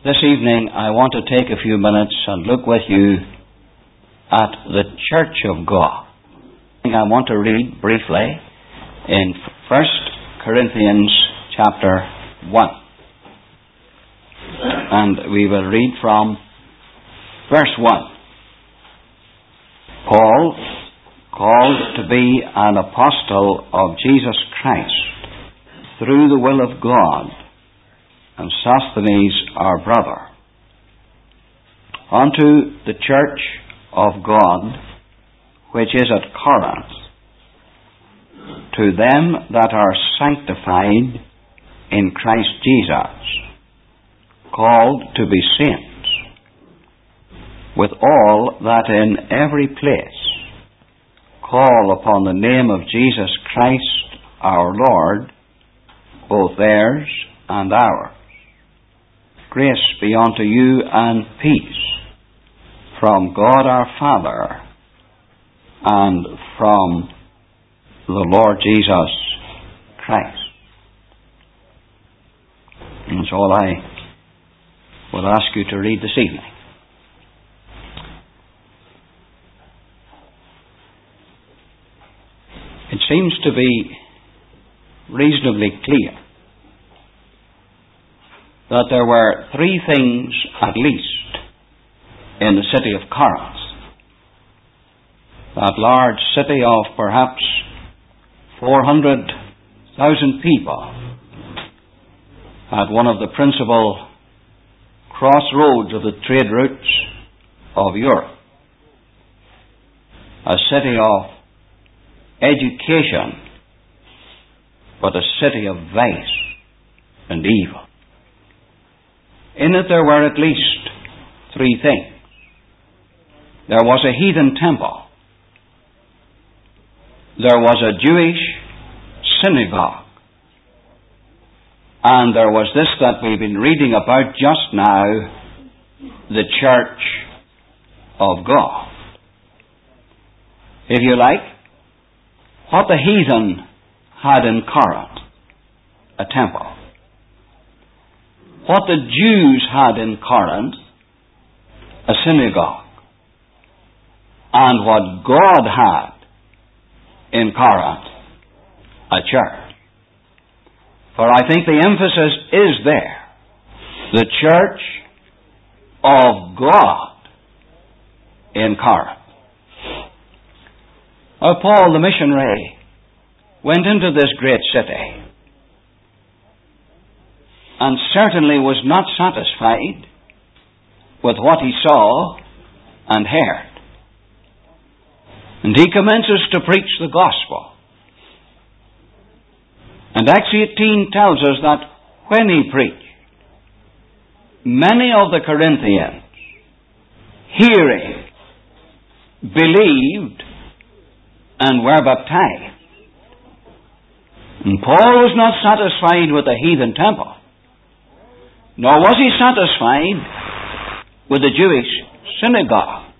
This evening I want to take a few minutes and look with you at the Church of God. I want to read briefly in 1 Corinthians chapter 1. And we will read from verse 1. Paul, called to be an apostle of Jesus Christ, through the will of God, and Sosthenes our brother, unto the church of God which is at Corinth, to them that are sanctified in Christ Jesus, called to be saints, with all that in every place call upon the name of Jesus Christ our Lord, both theirs and ours. Grace be unto you and peace from God our Father and from the Lord Jesus Christ. And that's all I will ask you to read this evening. It seems to be reasonably clear that there were three things at least in the city of Corinth. That large city of perhaps 400,000 people at one of the principal crossroads of the trade routes of Europe. A city of education, but a city of vice and evil. In it there were at least three things. There was a heathen temple. There was a Jewish synagogue. And there was this that we've been reading about just now, the Church of God. If you like, what the heathen had in Corinth, a temple. What the Jews had in Corinth, a synagogue. And what God had in Corinth, a church. For I think the emphasis is there. The Church of God in Corinth. Now, Paul the missionary went into this great city and certainly was not satisfied with what he saw and heard. And he commences to preach the gospel. And Acts 18 tells us that when he preached, many of the Corinthians, hearing, believed, and were baptized. And Paul was not satisfied with the heathen temple, nor was he satisfied with the Jewish synagogue.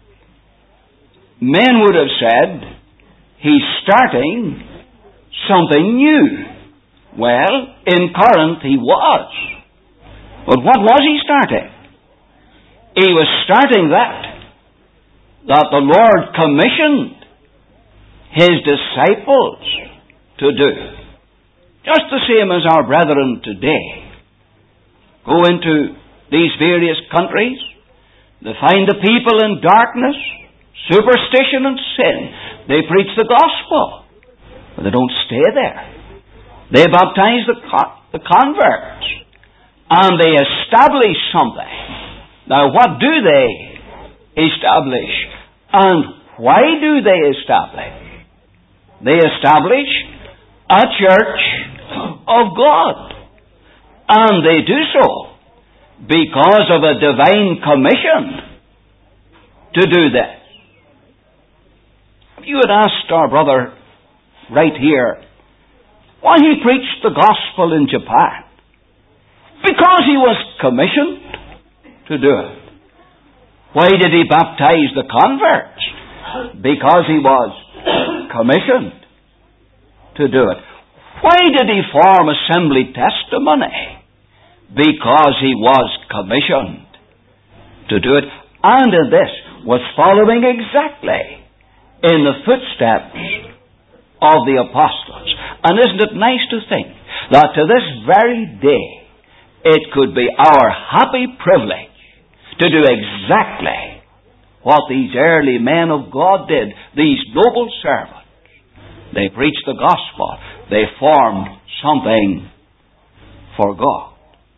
Men would have said, he's starting something new. Well, in Corinth he was. But what was he starting? He was starting that the Lord commissioned his disciples to do. Just the same as our brethren today go into these various countries, they find the people in darkness, superstition and sin. They preach the gospel, but they don't stay there. They baptize the converts, and they establish something. Now, what do they establish? And why do they establish? They establish a church of God. And they do so because of a divine commission to do this. If you had asked our brother right here why he preached the gospel in Japan, because he was commissioned to do it. Why did he baptize the converts? Because he was commissioned to do it. Why did he form Assembly Testimony? because he was commissioned to do it. And in this was following exactly in the footsteps of the apostles. And isn't it nice to think that to this very day it could be our happy privilege to do exactly what these early men of God did, these noble servants. They preached the gospel. They formed something for God.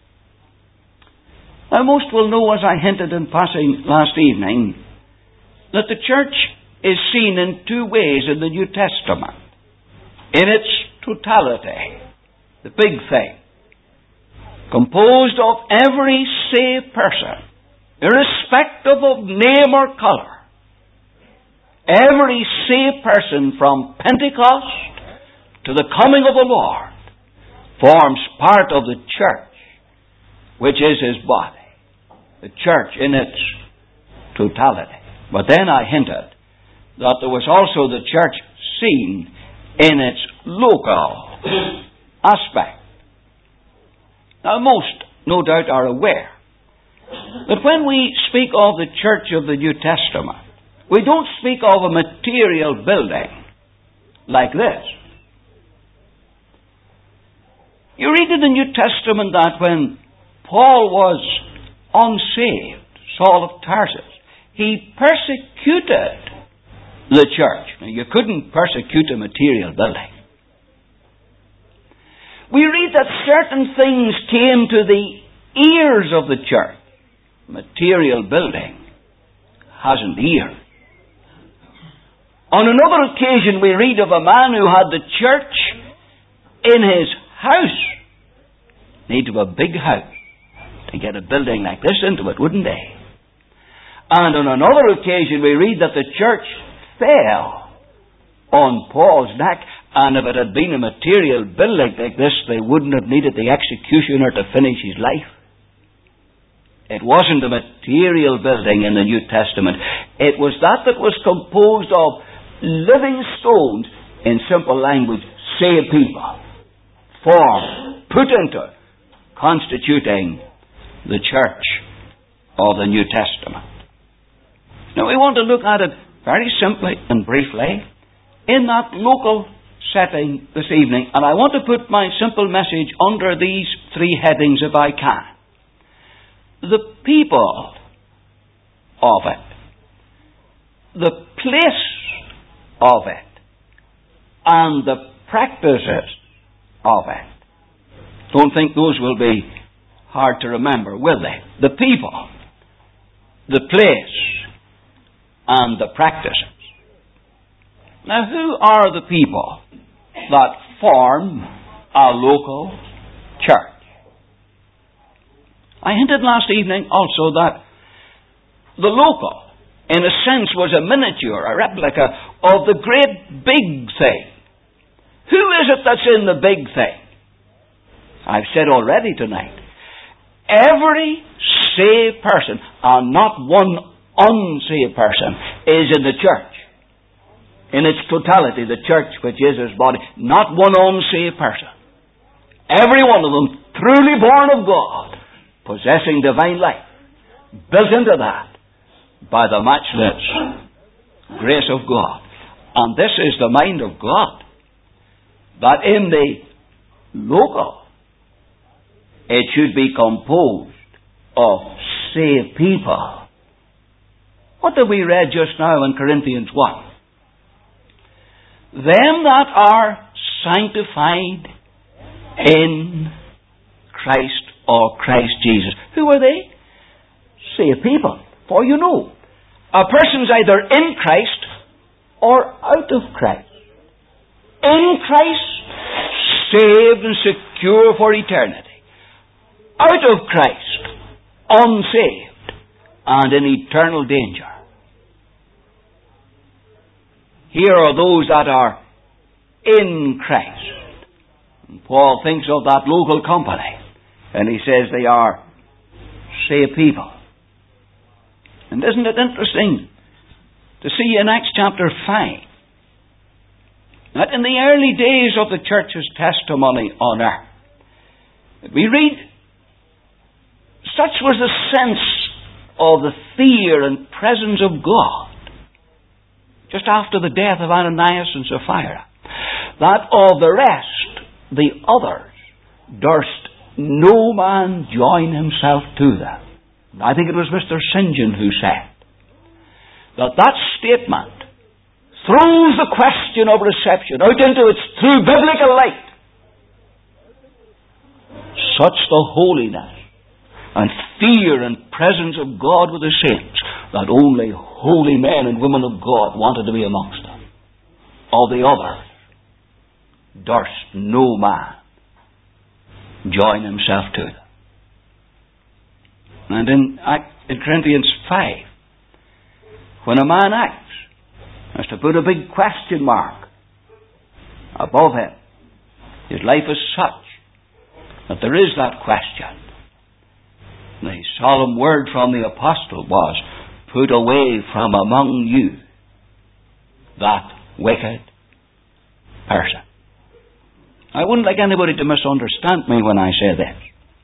Now, most will know, as I hinted in passing last evening, that the church is seen in two ways in the New Testament. In its totality, the big thing, composed of every saved person, irrespective of name or colour. Every saved person from Pentecost to the coming of the Lord forms part of the church, which is His body. The church in its totality. But then I hinted that there was also the church seen in its local aspect. Now, most, no doubt, are aware that when we speak of the church of the New Testament, we don't speak of a material building like this. You read in the New Testament that when Paul was unsaved, Saul of Tarsus, he persecuted the church. Now, you couldn't persecute a material building. We read that certain things came to the ears of the church. Material building hasn't ears. On another occasion, we read of a man who had the church in his house. Need to have a big house to get a building like this into it, wouldn't they? And on another occasion, we read that the church fell on Paul's neck, and if it had been a material building like this, they wouldn't have needed the executioner to finish his life. It wasn't a material building in the New Testament. It was that was composed of living stones, in simple language, saved people, formed, put into, constituting the church of the New Testament. Now we want to look at it very simply and briefly in that local setting this evening, and I want to put my simple message under these three headings if I can. The people of it, the place of it, and the practices of it. Don't think those will be hard to remember, will they? The people, the place, and the practices. Now, who are the people that form a local church? I hinted last evening also that the local, in a sense, was a miniature, a replica of the great big thing. Who is it that's in the big thing? I've said already tonight, every saved person, and not one unsaved person, is in the church. In its totality, the church which is His body. Not one unsaved person. Every one of them truly born of God, possessing divine life, built into that by the matchless grace of God. And this is the mind of God, that in the local, it should be composed of saved people. What did we read just now in Corinthians 1? Them that are sanctified in Christ or Christ Jesus. Who are they? Saved people. For you know, a person's either in Christ or out of Christ. In Christ, saved and secure for eternity. Out of Christ, unsaved and in eternal danger. Here are those that are in Christ. And Paul thinks of that local company, and he says they are saved people. And isn't it interesting to see in Acts chapter 5 that in the early days of the church's testimony on earth, we read Such was the sense of the fear and presence of God just after the death of Ananias and Sapphira, that of the rest, the others, durst no man join himself to them. I think it was Mr. St. John who said that statement throws the question of reception out into its true biblical light. Such the holiness and fear and presence of God with the saints that only holy men and women of God wanted to be amongst them. All the others durst no man join himself to them. And in Corinthians 5, when a man acts, has to put a big question mark above him. His life is such that there is that question. The solemn word from the apostle was, put away from among you that wicked person. I wouldn't like anybody to misunderstand me when I say this.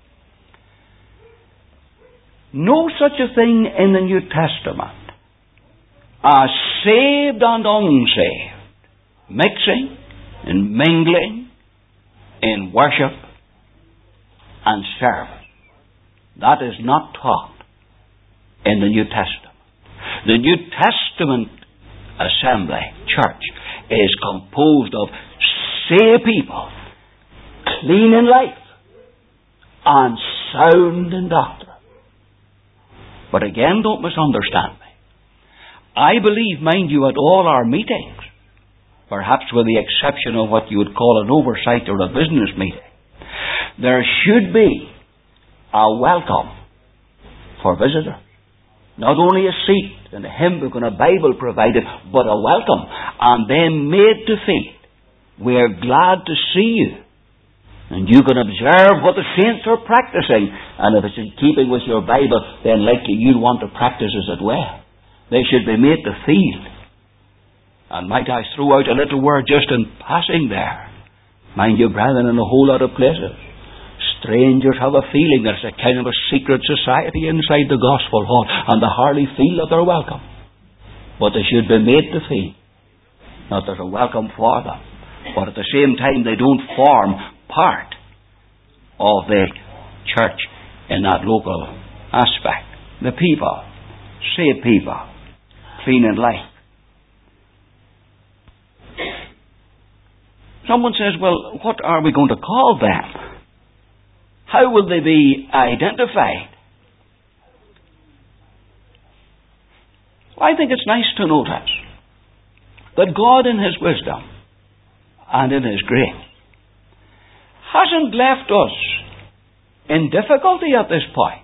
No such a thing in the New Testament as saved and unsaved, mixing and mingling in worship and service. That is not taught in the New Testament. The New Testament assembly, church, is composed of saved people, clean in life, and sound in doctrine. But again, don't misunderstand me. I believe, mind you, at all our meetings, perhaps with the exception of what you would call an oversight or a business meeting, there should be a welcome for visitors. Not only a seat and a hymn book and a Bible provided, but a welcome. And then made to feel, we're glad to see you. And you can observe what the saints are practicing. And if it's in keeping with your Bible, then likely you'll want to practice as well. They should be made to feel. And might I throw out a little word just in passing there? Mind you, brethren, in a whole lot of places, strangers have a feeling there's a kind of a secret society inside the gospel hall, and they hardly feel that they're welcome. But they should be made to feel that there's a welcome for them. But at the same time, they don't form part of the church in that local aspect. The people, saved people, clean in life. Someone says, well, what are we going to call them? How will they be identified? Well, I think it's nice to notice that God in His wisdom and in His grace hasn't left us in difficulty at this point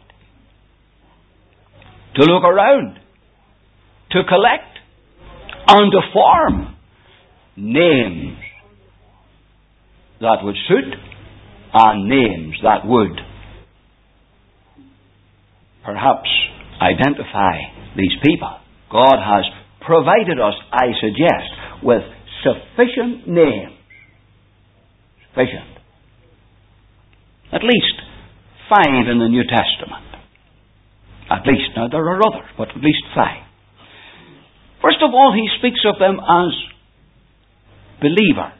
to look around, to collect and to form names that would suit and names that would perhaps identify these people. God has provided us, I suggest, with sufficient names. Sufficient. At least 5 in the New Testament. At least. Now there are others, but at least 5. First of all, He speaks of them as believers.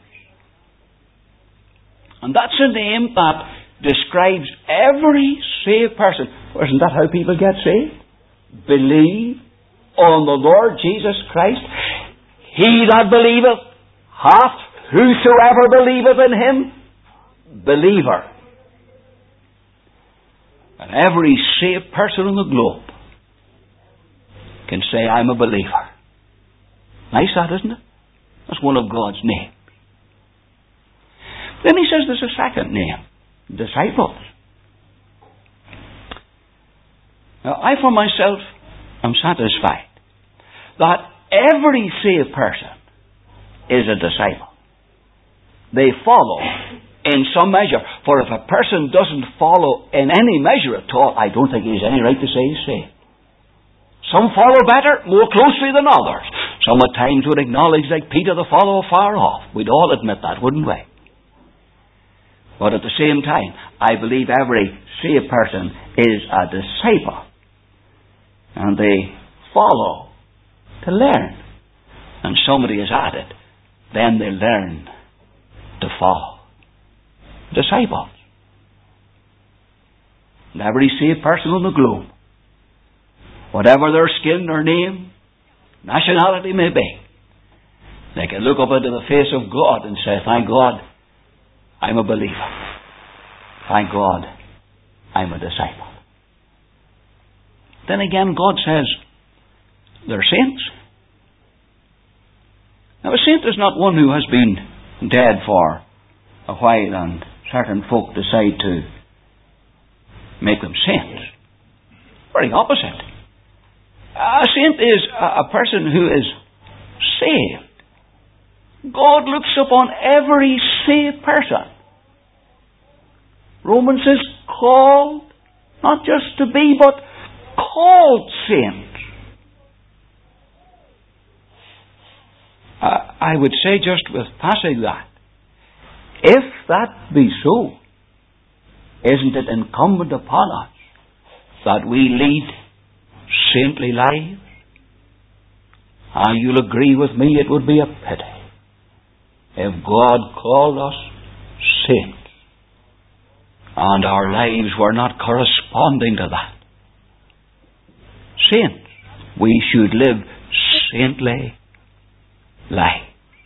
And that's a name that describes every saved person. Isn't that how people get saved? Believe on the Lord Jesus Christ. He that believeth hath, whosoever believeth in Him, believer. And every saved person on the globe can say, I'm a believer. Nice that, isn't it? That's one of God's names. Then He says there's a second name, disciples. Now, I for myself am satisfied that every saved person is a disciple. They follow in some measure. For if a person doesn't follow in any measure at all, I don't think he has any right to say he's saved. Some follow better, more closely than others. Some at times would acknowledge, like Peter, the follow far off. We'd all admit that, wouldn't we? But at the same time, I believe every saved person is a disciple. And they follow to learn. And somebody is at it. Then they learn to follow. Disciples. And every saved person on the globe, whatever their skin or name, nationality may be, they can look up into the face of God and say, thank God, I'm a believer. Thank God, I'm a disciple. Then again, God says, they're saints. Now, a saint is not one who has been dead for a while and certain folk decide to make them saints. Very opposite. A saint is a person who is saved. God looks upon every saved person. Romans says called, not just to be, but called saints. I would say just with passing that, if that be so, isn't it incumbent upon us that we lead saintly lives? You'll agree with me, it would be a pity if God called us saints and our lives were not corresponding to that. Saints, we should live saintly lives.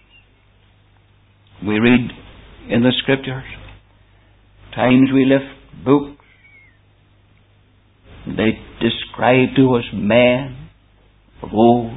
We read in the Scriptures, times we lift books, they describe to us men of old,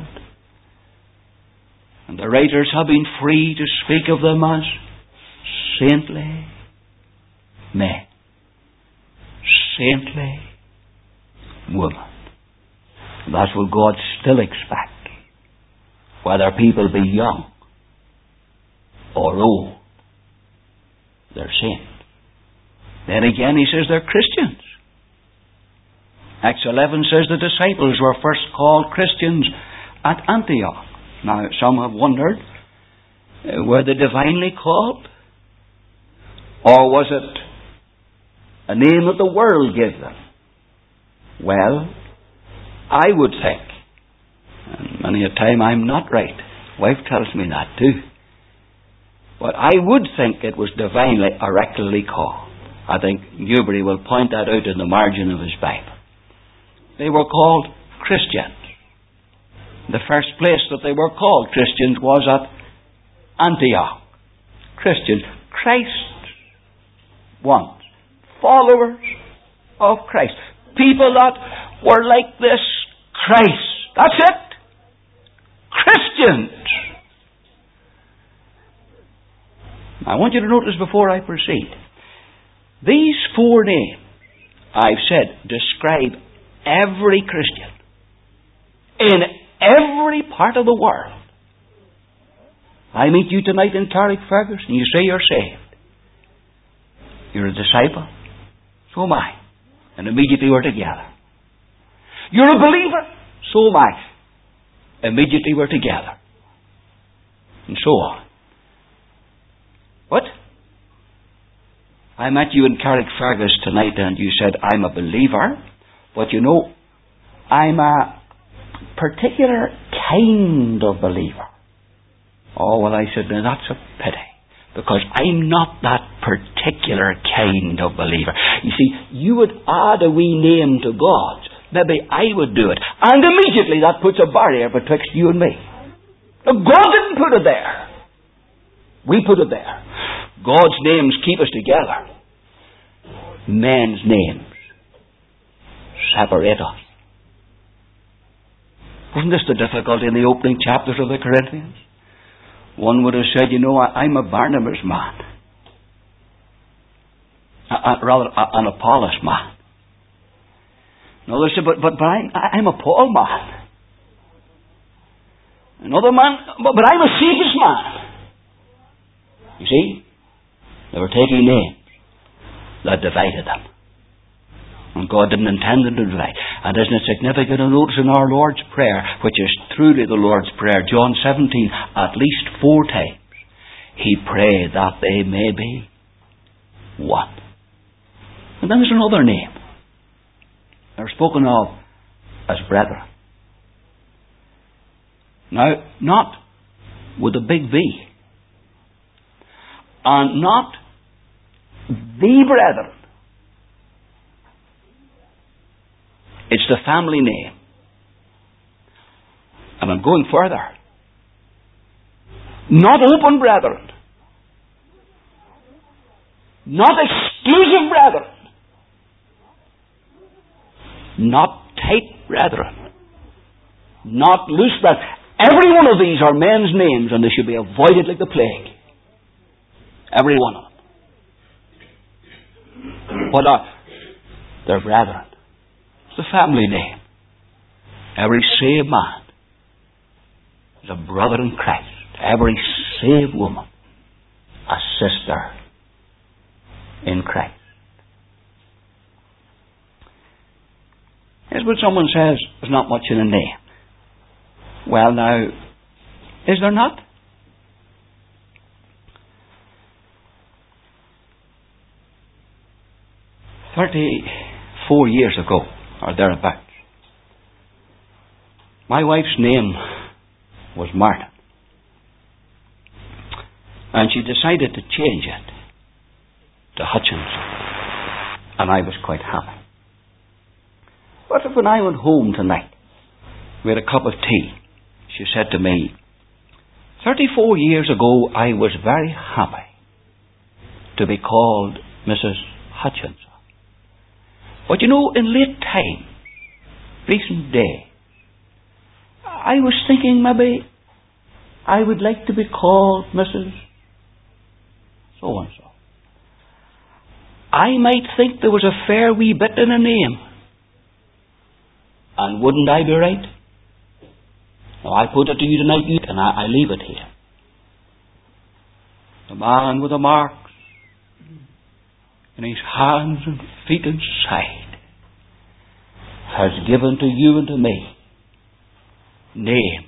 and the writers have been free to speak of them as saintly men, saintly women. And that's what God still expects, whether people be young or old. They're saints. Then again he says they're Christians. Acts 11 says the disciples were first called Christians at Antioch. Now some have wondered, were they divinely called? Or was it a name that the world gave them? Well, I would think, and many a time I'm not right, wife tells me that too, but I would think it was divinely, oracularly called. I think Newbury will point that out in the margin of his Bible. They were called Christians. The first place that they were called Christians was at Antioch. Christians. Christ ones. Followers of Christ. People that were like this Christ. That's it. Christians. I want you to notice before I proceed. These four names, I've said, describe every Christian in every part of the world. I meet you tonight in Carrickfergus and you say you're saved. You're a disciple. So am I. And immediately we're together. You're a believer. So am I. Immediately we're together. And so on. What? I met you in Carrickfergus tonight and you said, I'm a believer, but you know, I'm a particular kind of believer. Oh, well, I said, now that's a pity, because I'm not that particular kind of believer. You see, you would add a wee name to God's. Maybe I would do it. And immediately that puts a barrier betwixt you and me. Now, God didn't put it there. We put it there. God's names keep us together. Men's names separate us. Wasn't this the difficulty in the opening chapters of the Corinthians? One would have said, you know, I'm a Barnabas man. Rather, an Apollos man. Another said, but I'm a Paul man. Another man, but I'm a Cephas man. You see? They were taking names that divided them. And God didn't intend them to divide. And isn't it significant to notice in our Lord's Prayer, which is truly the Lord's Prayer, John 17, at least 4 times, He prayed that they may be one. And then there's another name. They're spoken of as brethren. Now, not with a big V. And not the brethren. It's the family name. And I'm going further. Not open brethren. Not exclusive brethren. Not tight brethren. Not loose brethren. Every one of these are men's names, and they should be avoided like the plague. Every one of them. What are? They're brethren. It's the family name. Every saved man is a brother in Christ. Every saved woman, a sister in Christ. Here's what someone says, there's not much in a name. Well now, is there not? "34 years ago, or thereabouts, my wife's name was Martin. And she decided to change it to Hutchinson. And I was quite happy. But when I went home tonight, we had a cup of tea, she said to me, 34 years ago I was very happy to be called Mrs. Hutchinson. But you know, in late times, recent days, I was thinking maybe I would like to be called Mrs. So-and-so. I might think there was a fair wee bit in a name. And wouldn't I be right? Now I put it to you tonight, and I leave it here. The man with the marks in his hands and feet and side has given to you and to me names.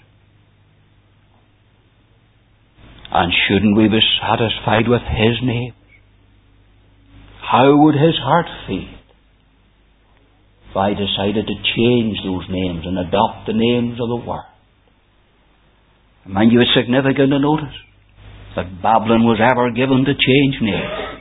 And shouldn't we be satisfied with his name? How would his heart feel if I decided to change those names and adopt the names of the world? And mind you, it's significant to notice that Babylon was ever given to change names.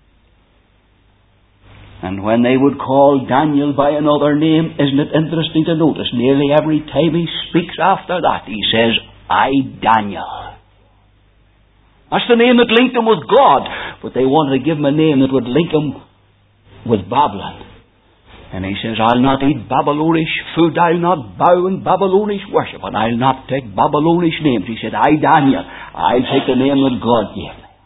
And when they would call Daniel by another name, isn't it interesting to notice, nearly every time he speaks after that, he says, I, Daniel. That's the name that linked him with God. But they wanted to give him a name that would link him with Babylon. And he says, I'll not eat Babylonish food, I'll not bow in Babylonish worship, and I'll not take Babylonish names. He said, I, Daniel, I'll take the name that God gave me.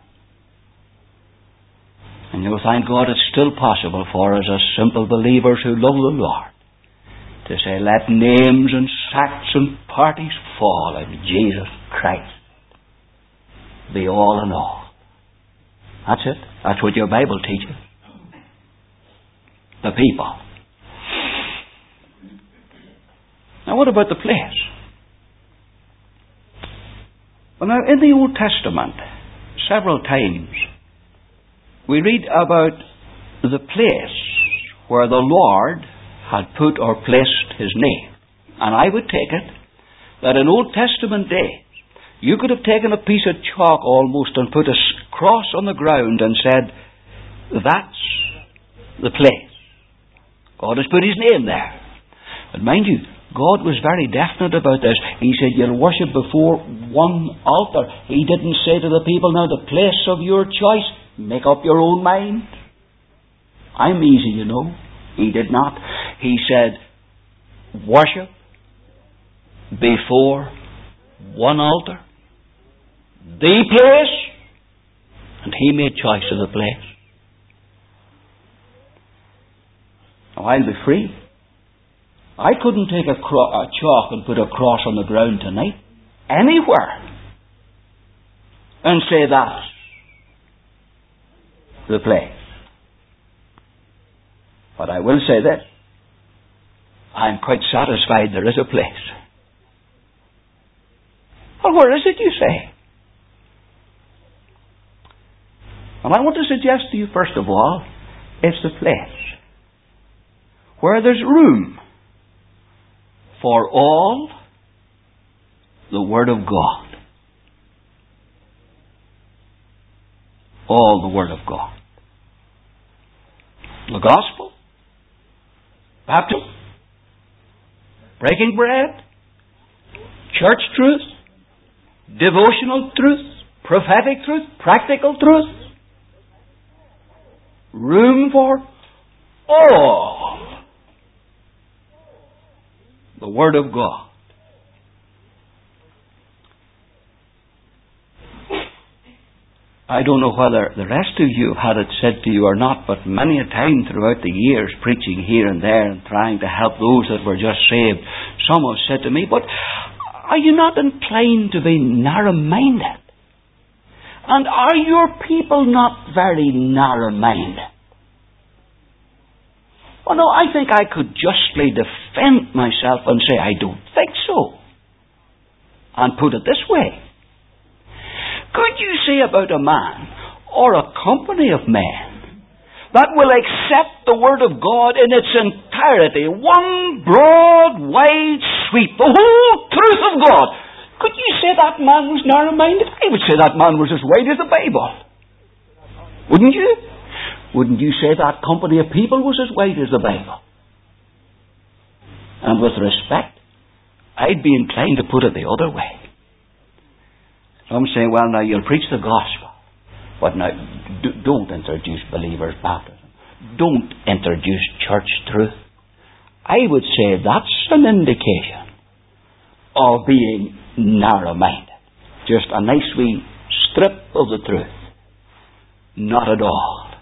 And you'll thank God it's still possible for us as simple believers who love the Lord to say, let names and sects and parties fall in Jesus Christ. Be all in all. That's it. That's what your Bible teaches. The people. Now what about the place? Well now, in the Old Testament, several times, we read about the place where the Lord had put or placed His name. And I would take it that in Old Testament days, you could have taken a piece of chalk almost and put a cross on the ground and said, that's the place. God has put His name there. But mind you, God was very definite about this. He said, you'll worship before one altar. He didn't say to the people, now the place of your choice, make up your own mind. I'm easy, you know. He did not. He said, worship before one altar. The place. And He made choice of the place. Now I'll be free. I couldn't take a chalk and put a cross on the ground tonight, anywhere, and say that's the place. But I will say this. I'm quite satisfied there is a place. Well, where is it, you say? And I want to suggest to you, first of all, it's the place where there's room for all the Word of God. All the Word of God. The Gospel, baptism, breaking bread, church truth, devotional truth, prophetic truth, practical truth. Room for all the Word of God. I don't know whether the rest of you have had it said to you or not, but many a time throughout the years, preaching here and there and trying to help those that were just saved, some have said to me, but are you not inclined to be narrow-minded? And are your people not very narrow-minded? Oh no, I think I could justly defend myself and say, I don't think so. And put it this way. Could you say about a man or a company of men that will accept the Word of God in its entirety, one broad, wide sweep, the whole truth of God, could you say that man was narrow-minded? I would say that man was as wide as the Bible. Wouldn't you? Wouldn't you say that company of people was as wide as the Bible? And with respect, I'd be inclined to put it the other way. Some say, well, now you'll preach the gospel, but now don't introduce believers' baptism. Don't introduce church truth. I would say that's an indication of being narrow-minded. Just a nice wee strip of the truth. Not at all.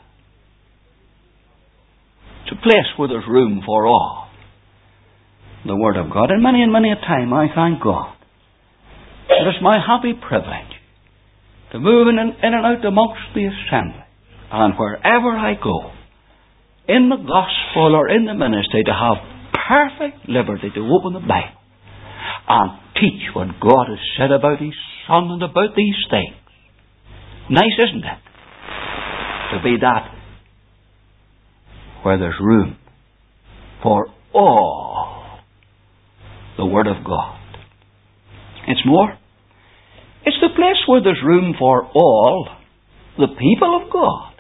It's a place where there's room for all the Word of God. And many a time I thank God. It is my happy privilege to move in and out amongst the assembly, and wherever I go, in the gospel or in the ministry, to have perfect liberty to open the Bible and teach what God has said about His Son and about these things. Nice, isn't it? To be that where there's room for all the Word of God. It's more. It's the place where there's room for all the people of God.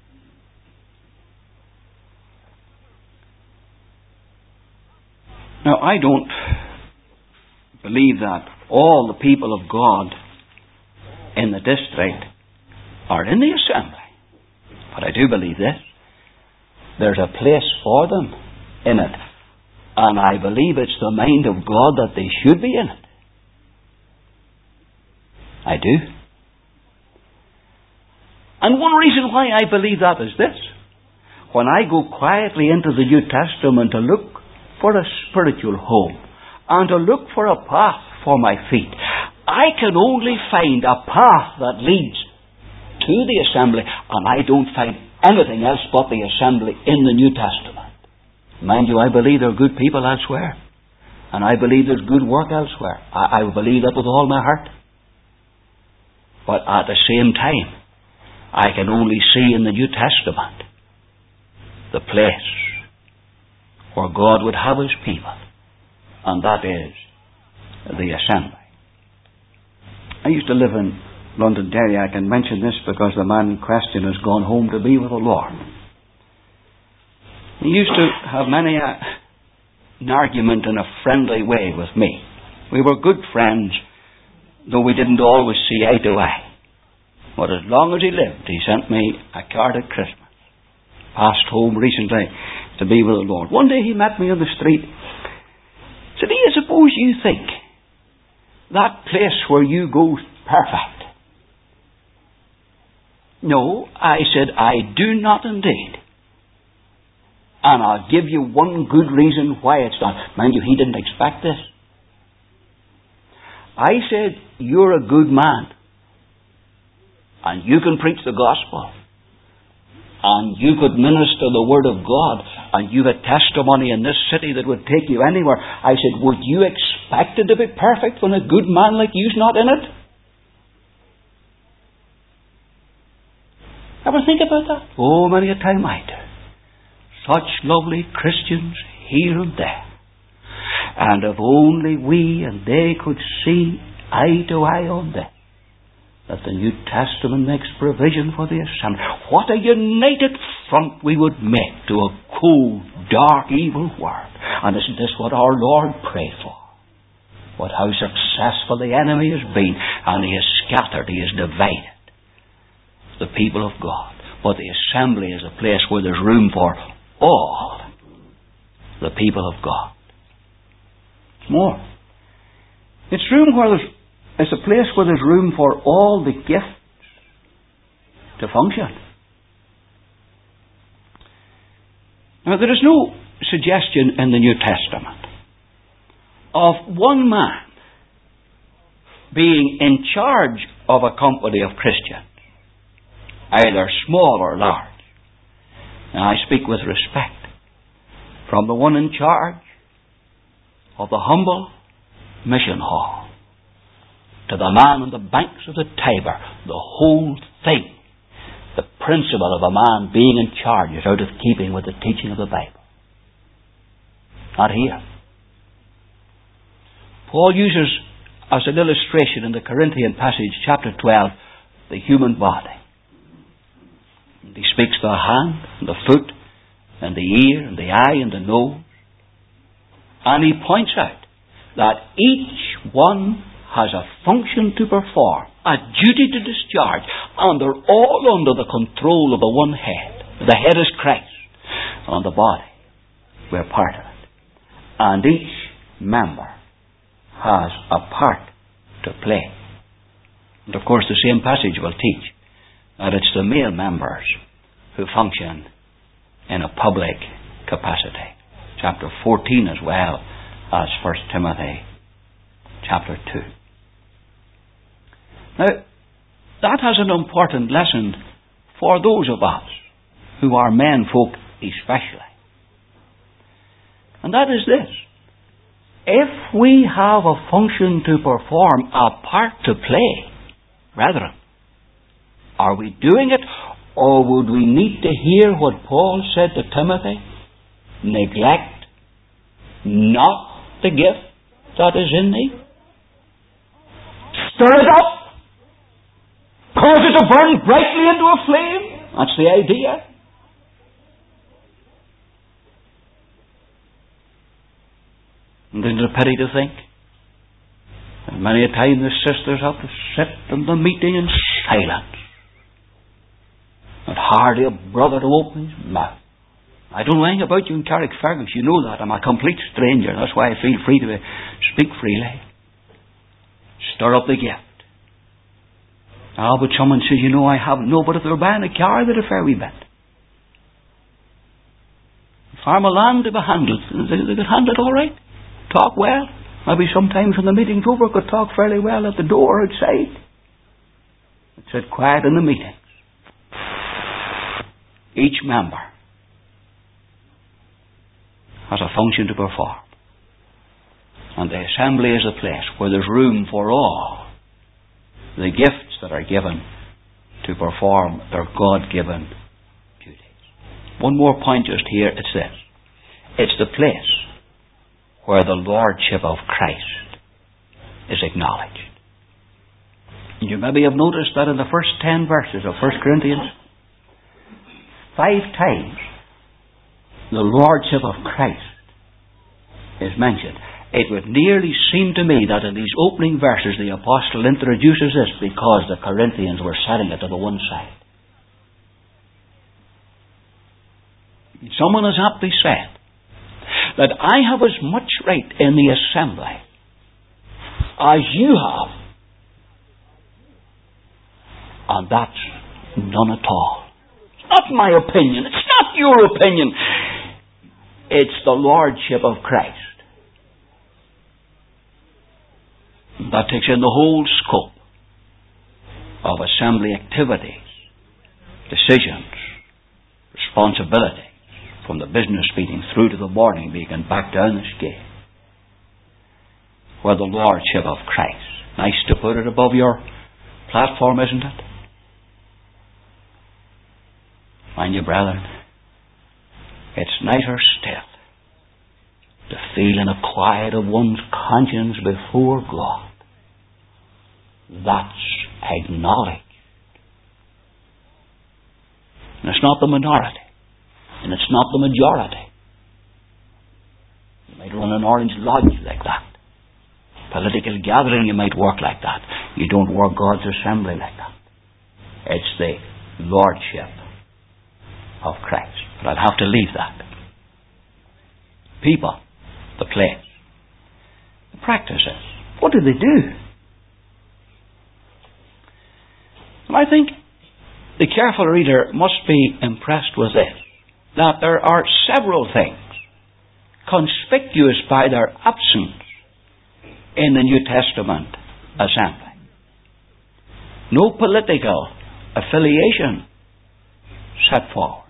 Now, I don't believe that all the people of God in the district are in the assembly. But I do believe this. There's a place for them in it. And I believe it's the mind of God that they should be in it. I do. And one reason why I believe that is this. When I go quietly into the New Testament to look for a spiritual home and to look for a path for my feet, I can only find a path that leads to the assembly, and I don't find anything else but the assembly in the New Testament. Mind you, I believe there are good people elsewhere, and I believe there's good work elsewhere. I believe that with all my heart. But at the same time, I can only see in the New Testament the place where God would have His people, and that is the assembly. I used to live in Londonderry. I can mention this because the man in question has gone home to be with the Lord. He used to have many an argument in a friendly way with me. We were good friends, though we didn't always see eye to eye. But as long as he lived, he sent me a card at Christmas. Passed home recently to be with the Lord. One day he met me on the street. Said, "Do you suppose you think that place where you go is perfect?" "No," I said, "I do not indeed. And I'll give you one good reason why it's not." Mind you, he didn't expect this. I said, "You're a good man. And you can preach the gospel. And you could minister the Word of God. And you've a testimony in this city that would take you anywhere." I said, "Would you expect it to be perfect when a good man like you's not in it?" Ever think about that? Oh, many a time I do. Such lovely Christians here and there. And if only we and they could see eye to eye on this, that the New Testament makes provision for the assembly, what a united front we would make to a cold, dark, evil world. And isn't this what our Lord prayed for? What how successful the enemy has been, and he has scattered, he has divided the people of God. But the assembly is a place where there's room for all the people of God. More. It's a place where there's room for all the gifts to function. Now, there is no suggestion in the New Testament of one man being in charge of a company of Christians, either small or large. And I speak with respect. From the one in charge of the humble mission hall to the man on the banks of the Tiber, the whole thing, the principle of a man being in charge, is out of keeping with the teaching of the Bible. Not here. Paul uses as an illustration in the Corinthian passage, chapter 12, the human body. And he speaks the hand, and the foot, and the ear, and the eye, and the nose. And he points out that each one has a function to perform, a duty to discharge, and they're all under the control of the one head. The head is Christ, and the body, we're part of it. And each member has a part to play. And of course the same passage will teach that it's the male members who function in a public capacity. Chapter 14 as well as 1 Timothy chapter 2. Now, that has an important lesson for those of us who are men folk especially. And that is this. If we have a function to perform, a part to play, brethren, are we doing it, or would we need to hear what Paul said to Timothy? Neglect not the gift that is in thee. Stir it up. Cause it to burn brightly into a flame. That's the idea. And isn't it a pity to think that many a time the sisters have to sit in the meeting in silence, not hardly a brother to open his mouth. I don't know anything about you in Carrickfergus. You know that. I'm a complete stranger. That's why I feel free to speak freely. Stir up the gift. But someone says, I haven't. No, but if they're buying a car, they're a fair wee bit. Farm a land to be handled. They could handle it all right. Talk well. Maybe sometimes when the meeting's over, could talk fairly well at the door outside. It said quiet in the meetings. Each member has a function to perform. And the assembly is a place where there's room for all the gifts that are given to perform their God-given duties. One more point just here, it's this. It's the place where the Lordship of Christ is acknowledged. You maybe have noticed that in the first 10 verses of 1 Corinthians, 5 times the Lordship of Christ is mentioned. It would nearly seem to me that in these opening verses the Apostle introduces this because the Corinthians were setting it to the one side. Someone has aptly said that I have as much right in the assembly as you have, and that's none at all. It's not my opinion. It's not your opinion. It's the Lordship of Christ. That takes in the whole scope of assembly activities, decisions, responsibilities, from the business meeting through to the morning meeting and back down the scale. Where the Lordship of Christ. Nice to put it above your platform, isn't it? Mind you, brethren, it's nicer still feeling a quiet of one's conscience before God. That's acknowledged. And it's not the minority. And it's not the majority. You might run an Orange Lodge like that. Political gathering, you might work like that. You don't work God's assembly like that. It's the Lordship of Christ. But I'll have to leave that. People, the place, the practices. What do they do? And I think the careful reader must be impressed with this, that there are several things conspicuous by their absence in the New Testament assembly. No political affiliation set forward.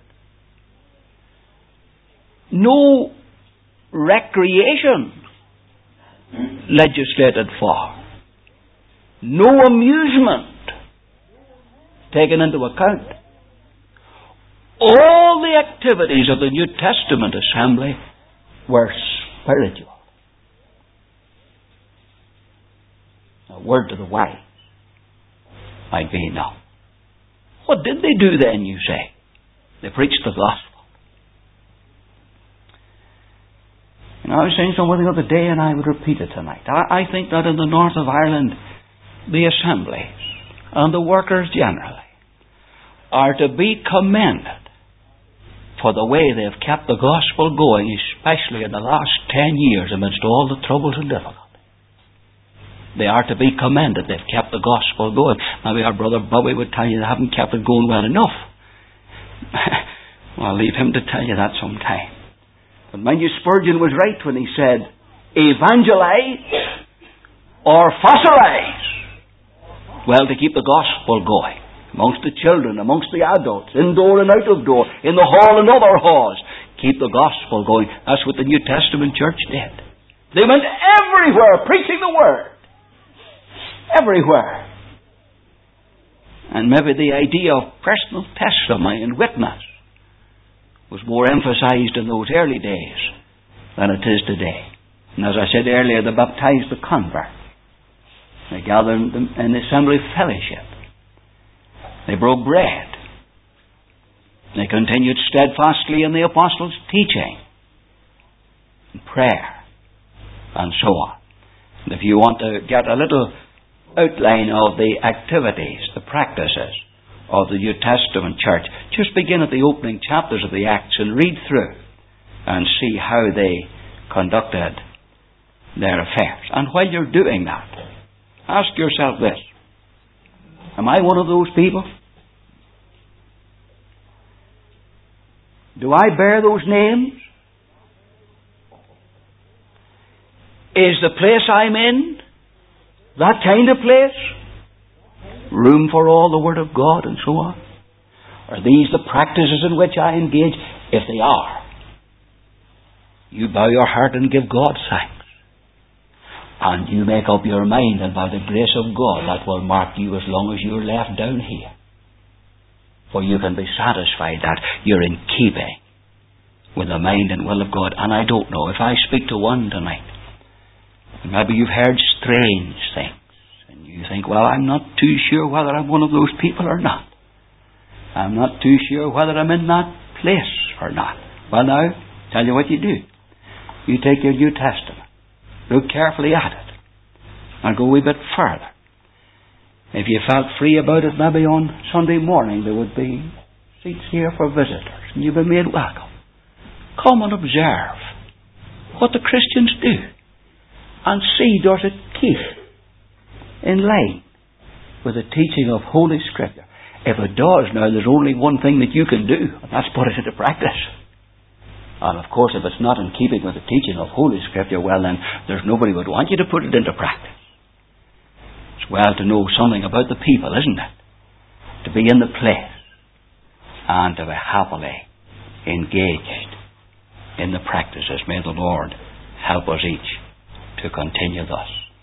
No recreation legislated for. No amusement taken into account. All the activities of the New Testament assembly were spiritual. A word to the wise might be enough. What did they do then, you say? They preached the gospel. And I was saying something the other day, and I would repeat it tonight. I think that in the north of Ireland, the assemblies and the workers generally are to be commended for the way they've kept the gospel going, especially in the last 10 years amidst all the troubles and difficulties. They are to be commended. They've kept the gospel going. Maybe our brother Bobby would tell you they haven't kept it going well enough. Well, I'll leave him to tell you that sometime. But mind you, Spurgeon was right when he said, evangelize or fossilize. Well, to keep the gospel going amongst the children, amongst the adults, indoor and out of door, in the hall and other halls. Keep the gospel going. That's what the New Testament church did. They went everywhere preaching the word. Everywhere. And maybe the idea of personal testimony and witness was more emphasized in those early days than it is today. And as I said earlier, they baptized the convert. They gathered in assembly fellowship. They broke bread. They continued steadfastly in the apostles' teaching, and prayer, and so on. And if you want to get a little outline of the activities, the practices of the New Testament church, just begin at the opening chapters of the Acts and read through and see how they conducted their affairs. And while you're doing that, ask yourself this: am I one of those people? Do I bear those names? Is the place I'm in that kind of place? Room for all the Word of God and so on? Are these the practices in which I engage? If they are, you bow your heart and give God thanks. And you make up your mind, and by the grace of God, that will mark you as long as you're left down here. For you can be satisfied that you're in keeping with the mind and will of God. And I don't know, if I speak to one tonight, maybe you've heard strange things, and you think, well, I'm not too sure whether I'm one of those people or not. I'm not too sure whether I'm in that place or not. Well, now, tell you what you do. You take your New Testament, look carefully at it, and go a wee bit further. If you felt free about it, maybe on Sunday morning there would be seats here for visitors, and you'd be made welcome. Come and observe what the Christians do, and see, does it keep in line with the teaching of Holy Scripture? If it does, now there's only one thing that you can do, and that's put it into practice. And of course, if it's not in keeping with the teaching of Holy Scripture, well then, there's nobody would want you to put it into practice. It's well to know something about the people, isn't it? To be in the place, and to be happily engaged in the practices. May the Lord help us each to continue thus.